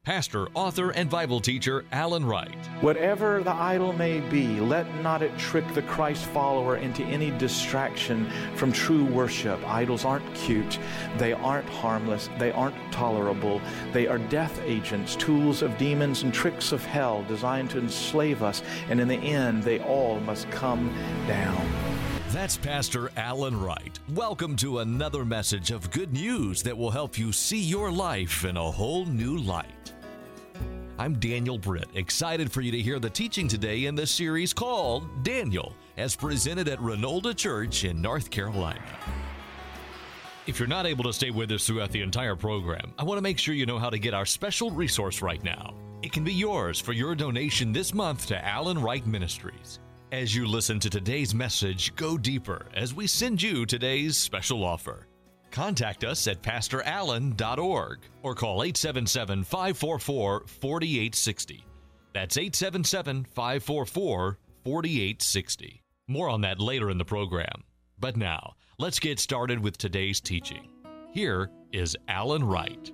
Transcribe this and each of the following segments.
pastor, author, and Bible teacher Alan Wright. Whatever the idol may be, let not it trick the Christ follower into any distraction from true worship. Idols aren't cute. They aren't harmless. They aren't tolerable. They are death agents, tools of demons and tricks of hell designed to enslave us. And in the end, they all must come down. That's Pastor Alan Wright. Welcome to another message of good news that will help you see your life in a whole new light. I'm Daniel Britt, excited for you to hear the teaching today in the series called Daniel, as presented at Renolda Church in North Carolina. If you're not able to stay with us throughout the entire program, I want to make sure you know how to get our special resource right now. It can be yours for your donation this month to Alan Wright Ministries. As you listen to today's message, go deeper as we send you today's special offer. Contact us at pastorallen.org or call 877-544-4860. That's 877-544-4860. More on that later in the program. But now, let's get started with today's teaching. Here is Alan Wright.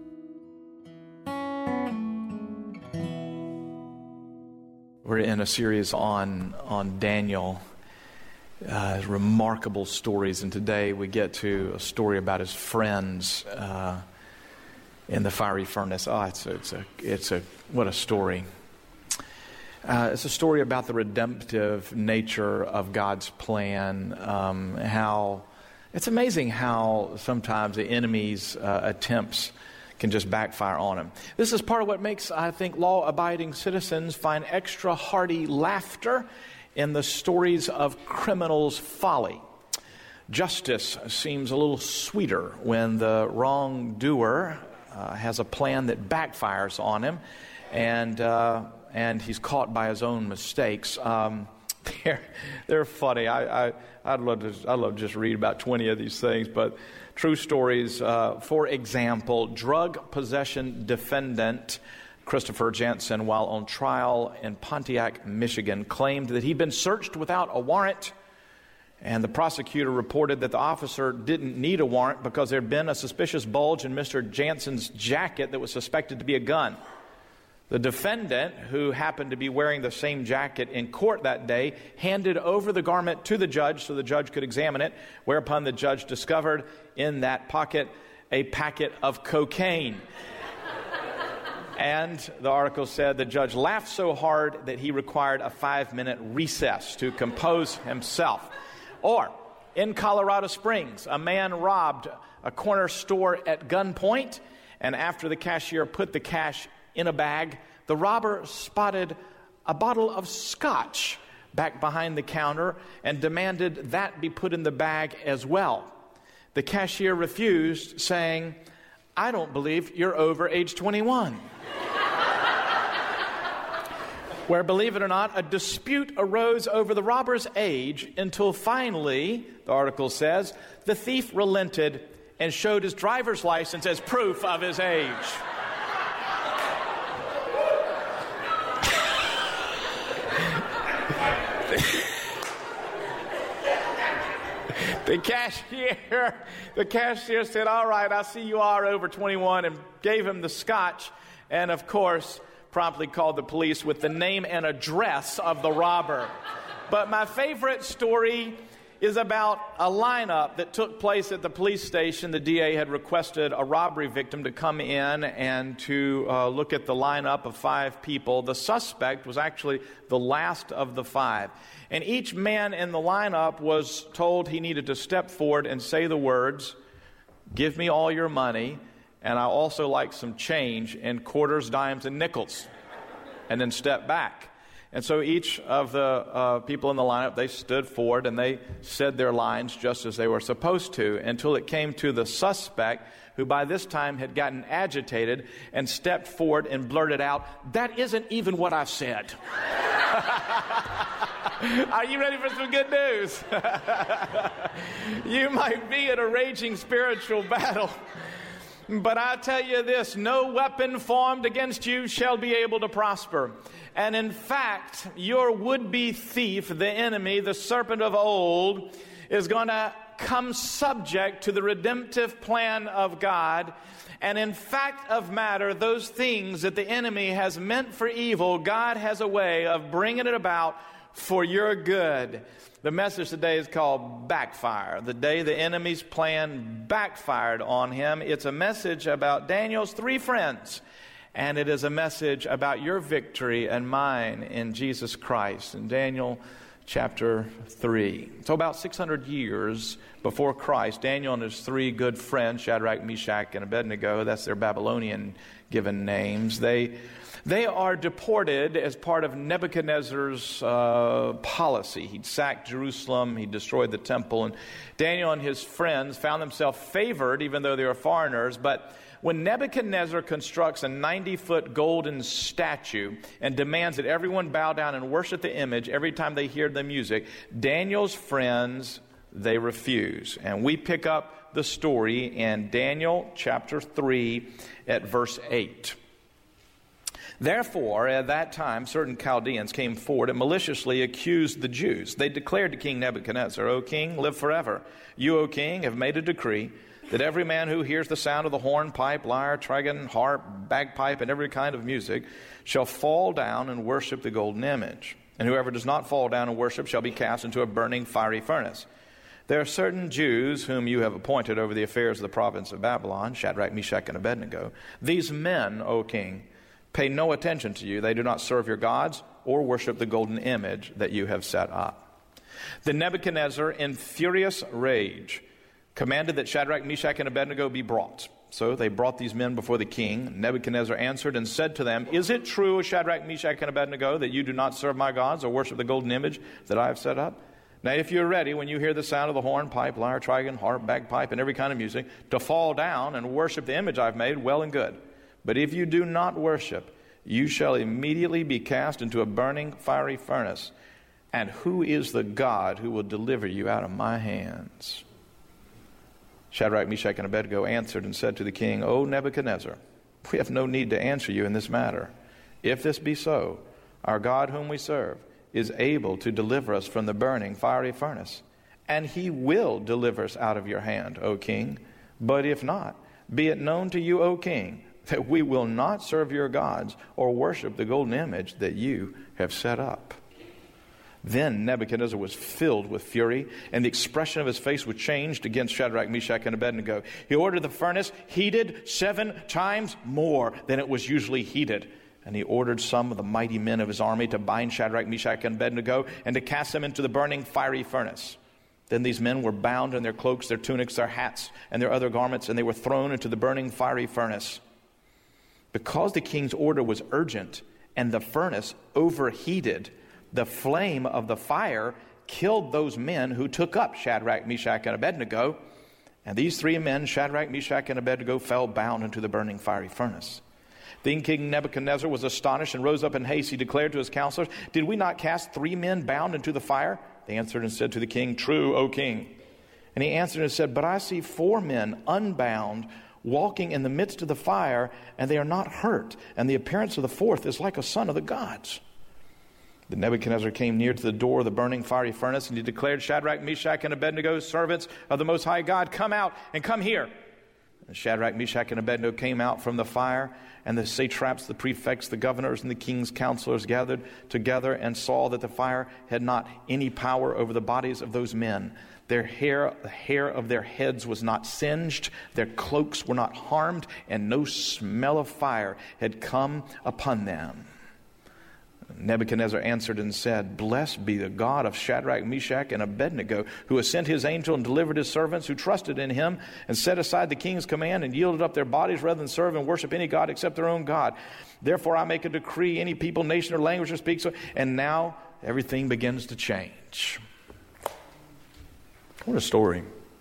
We're in a series on Daniel, remarkable stories, and today we get to a story about his friends in the fiery furnace. What a story! It's a story about the redemptive nature of God's plan. How it's amazing how sometimes the enemy's attempts can just backfire on him. This is part of what makes, I think, law-abiding citizens find extra hearty laughter in the stories of criminals' folly. Justice seems a little sweeter when the wrongdoer has a plan that backfires on him, and he's caught by his own mistakes. They're funny. I'd love to just read about 20 of these things, but true stories. For example, drug possession defendant Christopher Jansen, while on trial in Pontiac, Michigan, claimed that he'd been searched without a warrant, and the prosecutor reported that the officer didn't need a warrant because there had been a suspicious bulge in Mr. Jansen's jacket that was suspected to be a gun. The defendant, who happened to be wearing the same jacket in court that day, handed over the garment to the judge so the judge could examine it, whereupon the judge discovered in that pocket a packet of cocaine. And the article said the judge laughed so hard that he required a 5-minute recess to compose himself. Or, in Colorado Springs, a man robbed a corner store at gunpoint, and after the cashier put the cash in a bag, the robber spotted a bottle of scotch back behind the counter and demanded that be put in the bag as well. The cashier refused, saying, "I don't believe you're over age 21. Where, believe it or not, a dispute arose over the robber's age until finally, the article says, the thief relented and showed his driver's license as proof of his age. The cashier said, "All right, I see you are over 21," and gave him the scotch, and of course, promptly called the police with the name and address of the robber. But my favorite story is about a lineup that took place at the police station. The DA had requested a robbery victim to come in and to look at the lineup of 5 people. The suspect was actually the last of the 5. And each man in the lineup was told he needed to step forward and say the words, "Give me all your money, and I also like some change in quarters, dimes, and nickels," and then step back. And so each of the people in the lineup, they stood forward and they said their lines just as they were supposed to, until it came to the suspect, who by this time had gotten agitated and stepped forward and blurted out, "That isn't even what I said." Are you ready for some good news? You might be in a raging spiritual battle, but I tell you this, no weapon formed against you shall be able to prosper. And in fact, your would-be thief, the enemy, the serpent of old, is going to come subject to the redemptive plan of God. And in fact of matter, those things that the enemy has meant for evil, God has a way of bringing it about for your good. The message today is called Backfire. The day the enemy's plan backfired on him. It's a message about Daniel's three friends. And it is a message about your victory and mine in Jesus Christ. In Daniel chapter 3. So about 600 years before Christ, Daniel and his three good friends, Shadrach, Meshach, and Abednego, that's their Babylonian given names, they are deported as part of Nebuchadnezzar's policy. He'd sacked Jerusalem, he destroyed the temple, and Daniel and his friends found themselves favored, even though they were foreigners. But when Nebuchadnezzar constructs a 90-foot golden statue and demands that everyone bow down and worship the image every time they hear the music, Daniel's friends, they refuse. And we pick up the story in Daniel chapter 3 at verse 8. Therefore, at that time, certain Chaldeans came forward and maliciously accused the Jews. They declared to King Nebuchadnezzar, O king, live forever. You, O king, have made a decree that every man who hears the sound of the horn, pipe, lyre, trigon, harp, bagpipe, and every kind of music shall fall down and worship the golden image. And whoever does not fall down and worship shall be cast into a burning fiery furnace. There are certain Jews whom you have appointed over the affairs of the province of Babylon, Shadrach, Meshach, and Abednego. These men, O king, pay no attention to you. They do not serve your gods or worship the golden image that you have set up. Then Nebuchadnezzar, in furious rage, commanded that Shadrach, Meshach, and Abednego be brought. So they brought these men before the king. Nebuchadnezzar answered and said to them, Is it true, Shadrach, Meshach, and Abednego, that you do not serve my gods or worship the golden image that I have set up? Now if you are ready, when you hear the sound of the horn, pipe, lyre, trigon, harp, bagpipe, and every kind of music, to fall down and worship the image I have made, well and good. But if you do not worship, you shall immediately be cast into a burning fiery furnace. And who is the God who will deliver you out of my hands? Shadrach, Meshach, and Abednego answered and said to the king, O Nebuchadnezzar, we have no need to answer you in this matter. If this be so, our God whom we serve is able to deliver us from the burning fiery furnace, and he will deliver us out of your hand, O king. But if not, be it known to you, O king, that we will not serve your gods or worship the golden image that you have set up. Then Nebuchadnezzar was filled with fury, and the expression of his face was changed against Shadrach, Meshach, and Abednego. He ordered the furnace heated 7 times more than it was usually heated. And he ordered some of the mighty men of his army to bind Shadrach, Meshach, and Abednego and to cast them into the burning fiery furnace. Then these men were bound in their cloaks, their tunics, their hats, and their other garments, and they were thrown into the burning fiery furnace. Because the king's order was urgent and the furnace overheated, the flame of the fire killed those men who took up Shadrach, Meshach, and Abednego. And these 3 men, Shadrach, Meshach, and Abednego, fell bound into the burning fiery furnace. Then King Nebuchadnezzar was astonished and rose up in haste. He declared to his counselors, Did we not cast 3 men bound into the fire? They answered and said to the king, True, O king. And he answered and said, But I see 4 men unbound, walking in the midst of the fire, and they are not hurt. And the appearance of the 4th is like a son of the gods. Then Nebuchadnezzar came near to the door of the burning fiery furnace, and he declared, Shadrach, Meshach, and Abednego, servants of the Most High God, come out and come here. And Shadrach, Meshach, and Abednego came out from the fire, and the satraps, the prefects, the governors, and the king's counselors gathered together and saw that the fire had not any power over the bodies of those men. The hair of their heads was not singed, their cloaks were not harmed, and no smell of fire had come upon them. Nebuchadnezzar answered and said, Blessed be the God of Shadrach, Meshach, and Abednego, who has sent his angel and delivered his servants who trusted in him and set aside the king's command and yielded up their bodies rather than serve and worship any god except their own God. Therefore I make a decree, any people, nation, or language that speaks. And now everything begins to change. What a story.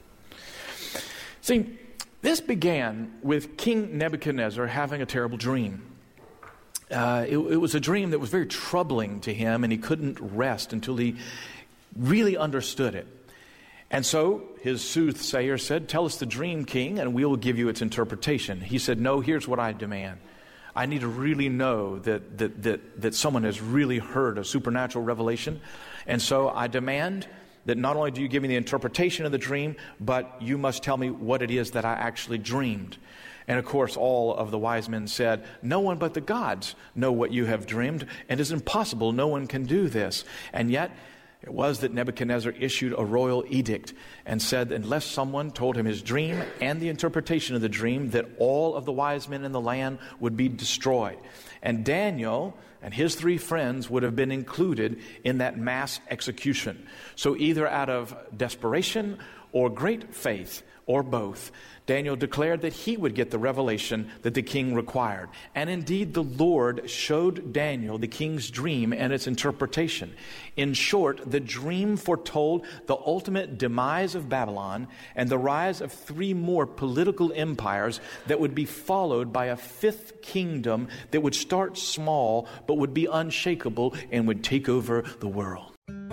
See, this began with King Nebuchadnezzar having a terrible dream. It was a dream that was very troubling to him, and he couldn't rest until he really understood it. And so his soothsayer said, Tell us the dream, king, and we will give you its interpretation. He said, No, here's what I demand. I need to really know that someone has really heard a supernatural revelation. And so I demand that not only do you give me the interpretation of the dream, but you must tell me what it is that I actually dreamed. And of course, all of the wise men said, no one but the gods know what you have dreamed, and it is impossible, no one can do this. And yet, it was that Nebuchadnezzar issued a royal edict and said unless someone told him his dream and the interpretation of the dream, that all of the wise men in the land would be destroyed. And Daniel and his 3 friends would have been included in that mass execution. So either out of desperation or great faith, or both, Daniel declared that he would get the revelation that the king required. And indeed, the Lord showed Daniel the king's dream and its interpretation. In short, the dream foretold the ultimate demise of Babylon and the rise of 3 more political empires that would be followed by a 5th kingdom that would start small but would be unshakable and would take over the world.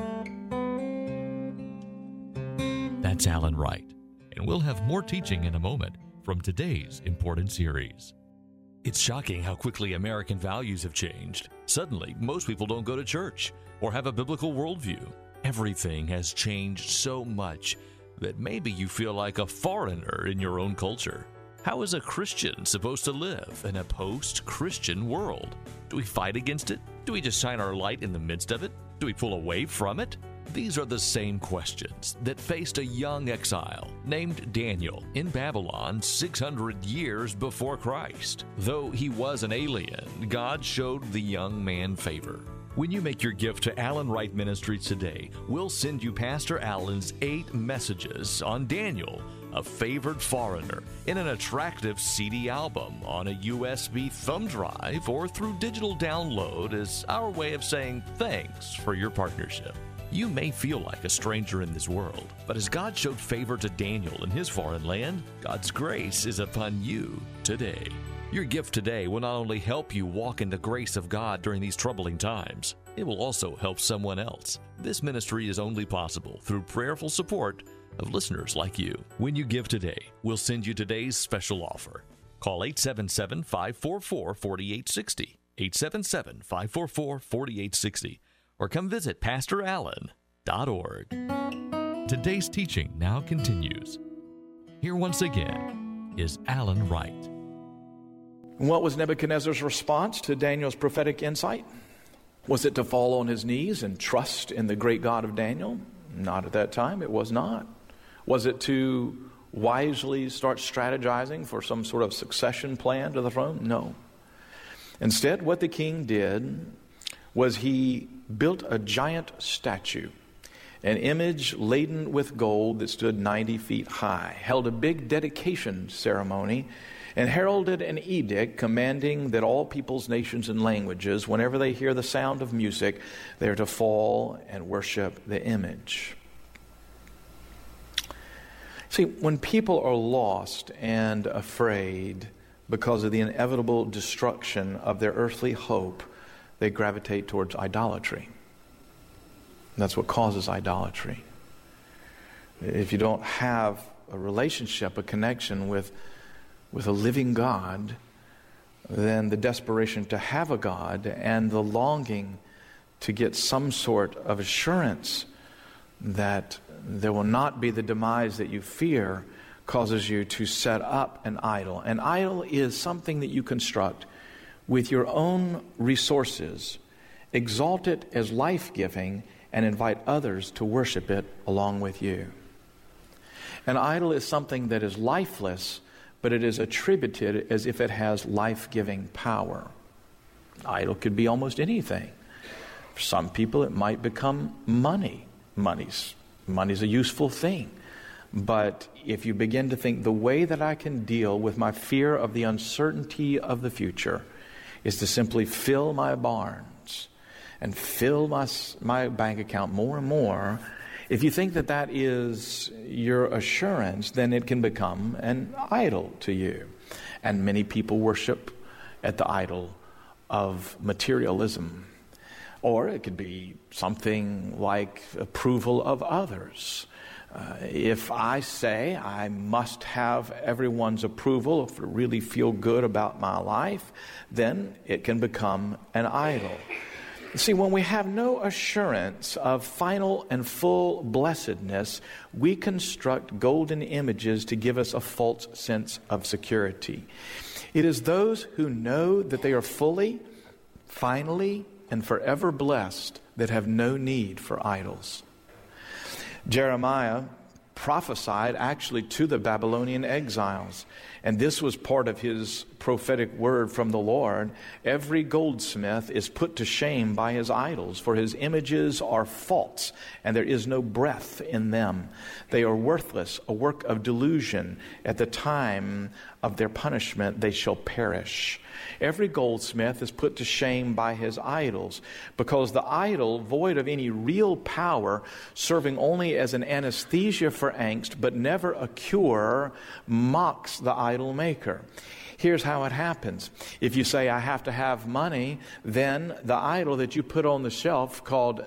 That's Alan Wright. And we'll have more teaching in a moment from today's important series. It's shocking how quickly American values have changed. Suddenly, most people don't go to church or have a biblical worldview. Everything has changed so much that maybe you feel like a foreigner in your own culture. How is a Christian supposed to live in a post-Christian world? Do we fight against it? Do we just shine our light in the midst of it? Do we pull away from it? These are the same questions that faced a young exile named Daniel in Babylon 600 years before Christ. Though he was an alien, God showed the young man favor. When you make your gift to Alan Wright Ministries today, we'll send you Pastor Alan's 8 messages on Daniel, a favored foreigner, in an attractive CD album on a USB thumb drive or through digital download as our way of saying thanks for your partnership. You may feel like a stranger in this world, but as God showed favor to Daniel in his foreign land, God's grace is upon you today. Your gift today will not only help you walk in the grace of God during these troubling times, it will also help someone else. This ministry is only possible through prayerful support of listeners like you. When you give today, we'll send you today's special offer. Call 877-544-4860, 877-544-4860. or come visit PastorAllen.org. Today's teaching now continues. Here once again is Alan Wright. What was Nebuchadnezzar's response to Daniel's prophetic insight? Was it to fall on his knees and trust in the great God of Daniel? Not at that time, it was not. Was it to wisely start strategizing for some sort of succession plan to the throne? No. Instead, what the king did was he built a giant statue, an image laden with gold that stood 90 feet high, held a big dedication ceremony, and heralded an edict commanding that all peoples, nations, and languages, whenever they hear the sound of music, they are to fall and worship the image. See, when people are lost and afraid because of the inevitable destruction of their earthly hope, they gravitate towards idolatry. That's what causes idolatry. If you don't have a relationship, a connection with a living God, then the desperation to have a God and the longing to get some sort of assurance that there will not be the demise that you fear causes you to set up an idol. An idol is something that you construct with your own resources, exalt it as life-giving, and invite others to worship it along with you. An idol is something that is lifeless, but it is attributed as if it has life-giving power. An idol could be almost anything. For some people, it might become money. Money's a useful thing. But if you begin to think the way that I can deal with my fear of the uncertainty of the future is to simply fill my barns and fill my bank account more and more, if you think that that is your assurance, then it can become an idol to you. And many people worship at the idol of materialism. Or it could be something like approval of others. If I say I must have everyone's approval to really feel good about my life, then it can become an idol. See, when we have no assurance of final and full blessedness, we construct golden images to give us a false sense of security. It is those who know that they are fully, finally, and forever blessed that have no need for idols. Jeremiah prophesied actually to the Babylonian exiles, and this was part of his prophetic word from the Lord. Every goldsmith is put to shame by his idols, for his images are false, and there is no breath in them. They are worthless, a work of delusion. At the time of their punishment, they shall perish. Every goldsmith is put to shame by his idols, because the idol, void of any real power, serving only as an anesthesia for angst, but never a cure, mocks the idol maker. Here's how it happens. If you say, I have to have money, then the idol that you put on the shelf called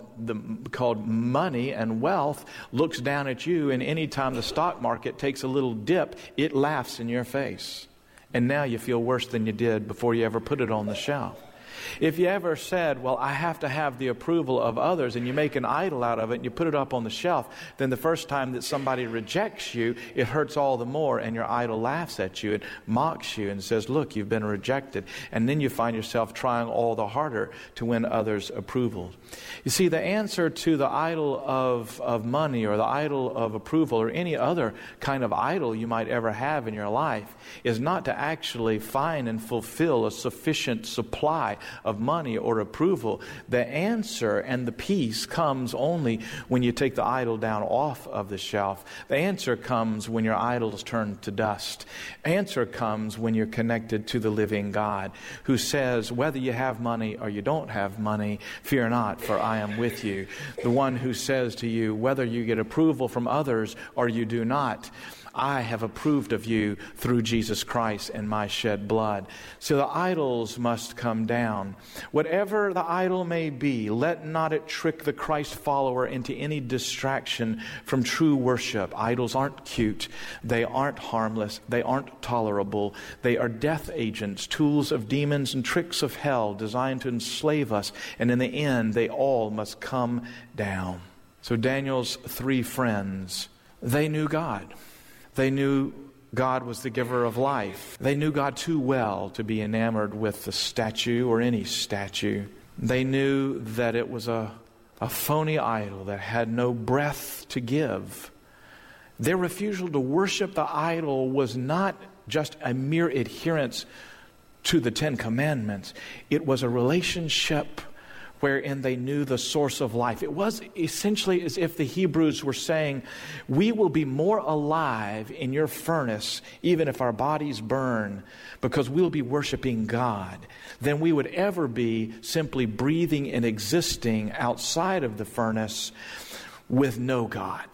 money and wealth looks down at you, and anytime the stock market takes a little dip, it laughs in your face. And now you feel worse than you did before you ever put it on the shelf. If you ever said, well, I have to have the approval of others, and you make an idol out of it and you put it up on the shelf, then the first time that somebody rejects you, it hurts all the more, and your idol laughs at you and mocks you and says, look, you've been rejected. And then you find yourself trying all the harder to win others' approval. You see, the answer to the idol of money or the idol of approval or any other kind of idol you might ever have in your life is not to actually find and fulfill a sufficient supply of money or approval. The answer and the peace comes only when you take the idol down off of the shelf. The answer comes when your idols turn to dust. Answer comes when you're connected to the living God, who says, whether you have money or you don't have money, fear not, for I am with you. The one who says to you, whether you get approval from others or you do not, I have approved of you through Jesus Christ and my shed blood. So the idols must come down. Whatever the idol may be, let not it trick the Christ follower into any distraction from true worship. Idols aren't cute. They aren't harmless. They aren't tolerable. They are death agents, tools of demons and tricks of hell designed to enslave us. And in the end, they all must come down. So Daniel's three friends, they knew God. They knew God was the giver of life. They knew God too well to be enamored with the statue or any statue. They knew that it was a phony idol that had no breath to give. Their refusal to worship the idol was not just a mere adherence to the Ten Commandments. It was a relationship wherein they knew the source of life. It was essentially as if the Hebrews were saying, we will be more alive in your furnace, even if our bodies burn, because we'll be worshiping God, than we would ever be simply breathing and existing outside of the furnace with no God.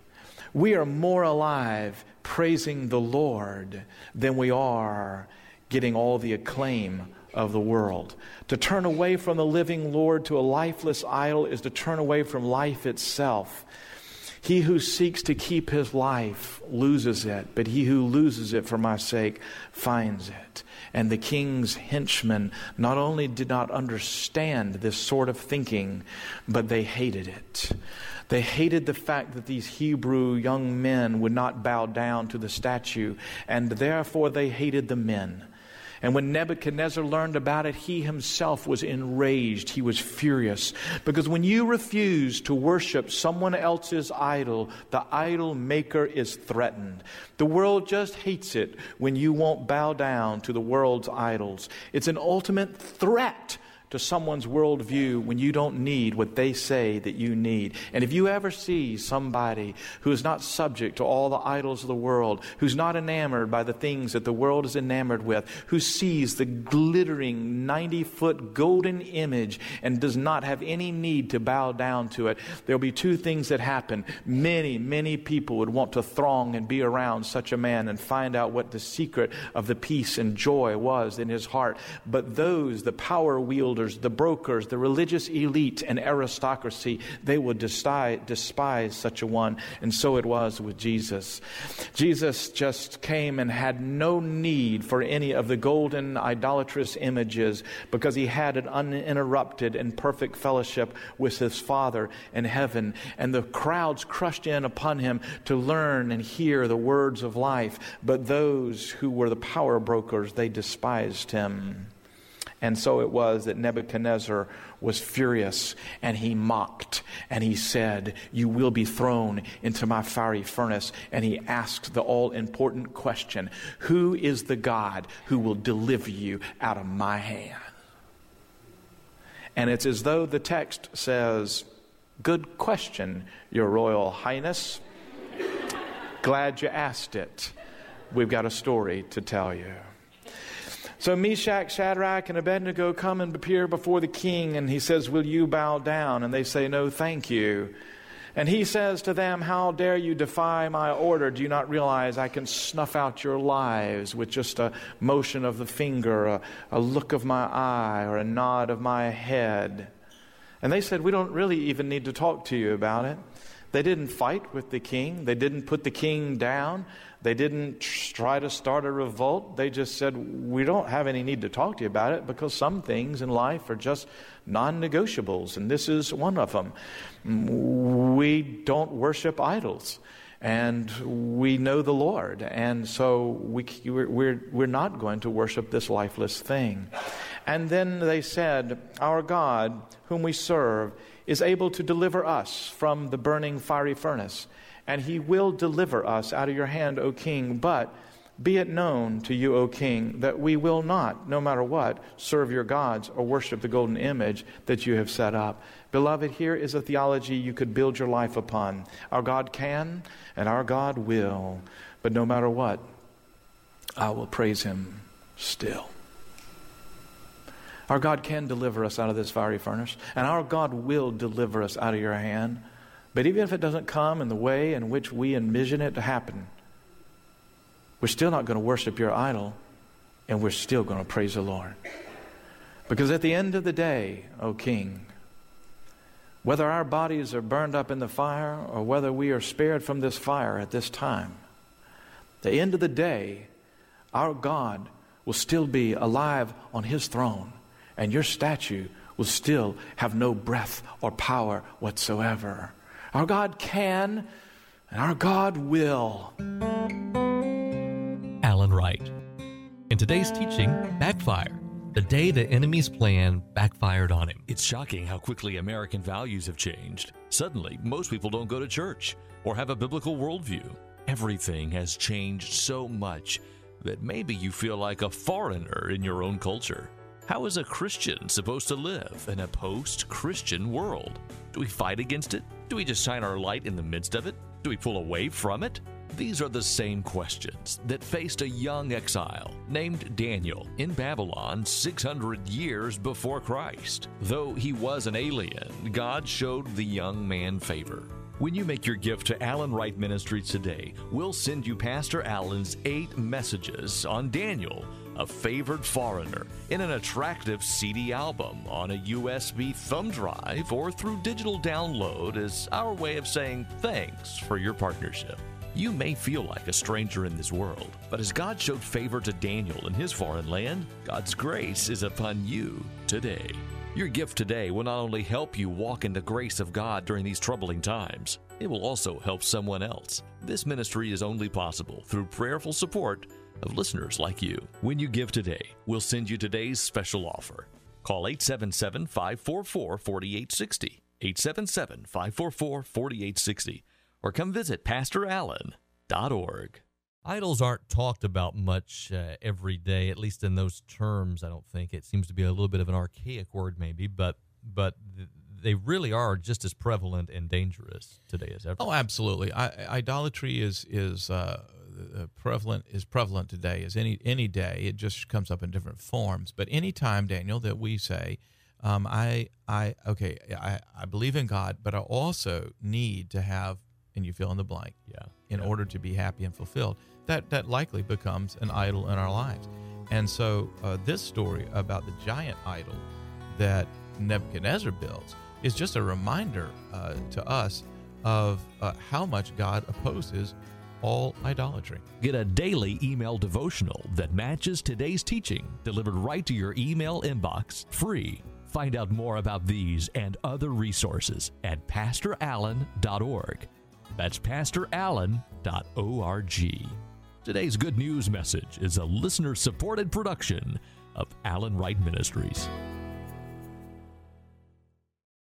We are more alive praising the Lord than we are getting all the acclaim of the world. To turn away from the living Lord to a lifeless idol is to turn away from life itself. He who seeks to keep his life loses it, but he who loses it for my sake finds it. And the king's henchmen not only did not understand this sort of thinking, but they hated it. They hated the fact that these Hebrew young men would not bow down to the statue, and therefore they hated the men. And when Nebuchadnezzar learned about it, he himself was enraged. He was furious. Because when you refuse to worship someone else's idol, the idol maker is threatened. The world just hates it when you won't bow down to the world's idols. It's an ultimate threat to someone's worldview when you don't need what they say that you need. And if you ever see somebody who is not subject to all the idols of the world, who's not enamored by the things that the world is enamored with, who sees the glittering 90-foot golden image and does not have any need to bow down to it, there'll be two things that happen. Many, many people would want to throng and be around such a man and find out what the secret of the peace and joy was in his heart. But those, the power wielders, rulers, the brokers, the religious elite, and aristocracy, they would despise such a one. And so it was with Jesus. Jesus just came and had no need for any of the golden idolatrous images because he had an uninterrupted and perfect fellowship with his Father in heaven. And the crowds crushed in upon him to learn and hear the words of life. But those who were the power brokers, they despised him. And so it was that Nebuchadnezzar was furious, and he mocked, and he said, "You will be thrown into my fiery furnace." And he asked the all-important question, "Who is the God who will deliver you out of my hand?" And it's as though the text says, "Good question, Your Royal Highness. Glad you asked it. We've got a story to tell you." So Meshach, Shadrach, and Abednego come and appear before the king, and he says, "Will you bow down?" And they say, "No, thank you." And he says to them, "How dare you defy my order? Do you not realize I can snuff out your lives with just a motion of the finger, a look of my eye, or a nod of my head?" And they said, "We don't really even need to talk to you about it." They didn't fight with the king. They didn't put the king down. They didn't try to start a revolt. They just said, "We don't have any need to talk to you about it because some things in life are just non-negotiables, and this is one of them. We don't worship idols, and we know the Lord, and so we're not going to worship this lifeless thing." And then they said, "Our God, whom we serve, is able to deliver us from the burning fiery furnace, and he will deliver us out of your hand, O king. But be it known to you, O king, that we will not, no matter what, serve your gods or worship the golden image that you have set up." Beloved, here is a theology you could build your life upon. Our God can, and our God will. But no matter what, I will praise him still. Our God can deliver us out of this fiery furnace, and our God will deliver us out of your hand. But even if it doesn't come in the way in which we envision it to happen, we're still not going to worship your idol, and we're still going to praise the Lord. Because at the end of the day, O King, whether our bodies are burned up in the fire or whether we are spared from this fire at this time, at the end of the day, our God will still be alive on his throne, and your statue will still have no breath or power whatsoever. Our God can, and our God will. Alan Wright. In today's teaching, Backfire. The day the enemy's plan backfired on him. It's shocking how quickly American values have changed. Suddenly, most people don't go to church or have a biblical worldview. Everything has changed so much that maybe you feel like a foreigner in your own culture. How is a Christian supposed to live in a post-Christian world? Do we fight against it? Do we just shine our light in the midst of it? Do we pull away from it? These are the same questions that faced a young exile named Daniel in Babylon 600 years before Christ. Though he was an alien, God showed the young man favor. When you make your gift to Alan Wright Ministries today, we'll send you Pastor Alan's 8 messages on Daniel, a favored foreigner, in an attractive CD album on a USB thumb drive or through digital download as our way of saying thanks for your partnership. You may feel like a stranger in this world, but as God showed favor to Daniel in his foreign land, God's grace is upon you today. Your gift today will not only help you walk in the grace of God during these troubling times, it will also help someone else. This ministry is only possible through prayerful support of listeners like you. When you give today, we'll send you today's special offer. Call 877-544-4860, 877-544-4860, or come visit PastorAllen.org. Idols aren't talked about much every day, at least in those terms, I don't think. It seems to be a little bit of an archaic word maybe, but they really are just as prevalent and dangerous today as ever. Oh, absolutely. Idolatry is prevalent today as any day. It just comes up in different forms. But any time, Daniel, that we say, I believe in God, but I also need to have, and you fill in the blank, in order to be happy and fulfilled, that likely becomes an idol in our lives. And so this story about the giant idol that Nebuchadnezzar builds is just a reminder to us of how much God opposes all idolatry. Get a daily email devotional that matches today's teaching, delivered right to your email inbox, free. Find out more about these and other resources at pastorallen.org. That's pastorallen.org. Today's Good News message is a listener-supported production of Allen Wright Ministries.